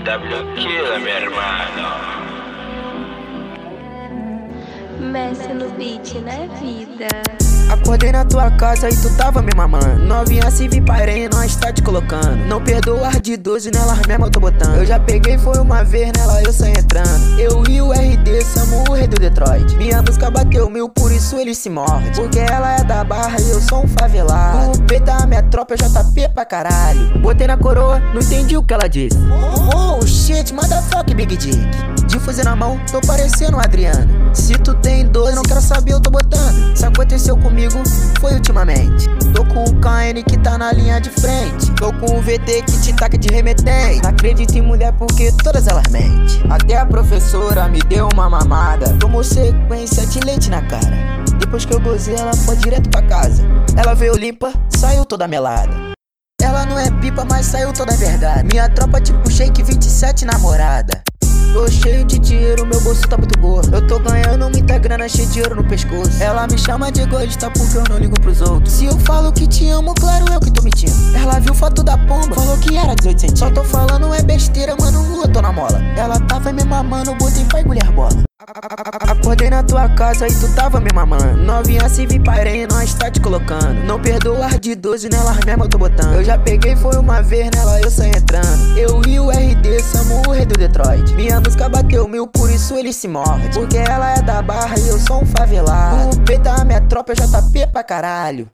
Tranquila, meu hermano. Messi no beat, né, vida? Acordei na tua casa e tu tava me mamando. Novinha se vi parei, nós tá te colocando. Não perdoa de 12, nelas mesmo eu tô botando. Eu já peguei, foi uma vez, nela eu saí entrando. Eu e o RD, somos o rei do Detroit. Minha música bateu 1000, por isso ele se morde. Porque ela é da Barra e eu sou um favelado. O peito da minha tropa é JP pra caralho. Botei na coroa, não entendi o que ela disse. Oh shit, motherfuck, Big Dick. De fuzil na mão, tô parecendo um Adriano. Se tu tem 12, não quero saber, eu tô botando. Se aconteceu comigo, foi ultimamente. Tô com o KN que tá na linha de frente. Tô com o VT que te taca de remetente. Não acredito em mulher porque todas elas mentem. Até a professora me deu uma mamada. Tomou sequência de leite na cara. Depois que eu gozei, ela foi direto pra casa. Ela veio limpa, saiu toda melada. Ela não é pipa, mas saiu toda a verdade. Minha tropa tipo Shake 27 namorada. Tô cheio de dinheiro, meu bolso tá muito gordo. Eu tô ganhando muita grana, cheio de ouro no pescoço. Ela me chama de egoísta porque eu não ligo pros outros. Se eu falo que te amo, claro eu que tô mentindo. Ela viu foto da pomba, falou que era 18 centímetros. Só tô falando é besteira, mano, eu tô na mola. Ela tava me mamando, botei pra engolir bola. Acordei na tua casa e tu tava me mamando. Novinha se vi parei, nós tá te colocando. Não perdoa de 12, nelas mesmo eu tô botando. Eu já peguei, foi uma vez, nela eu saí entrando. Eu e o RD, somos o rei do Detroit. Minha música bateu 1000, por isso ele se morde. Porque ela é da Barra e eu sou um favelado. O peito da minha tropa é JP pra caralho.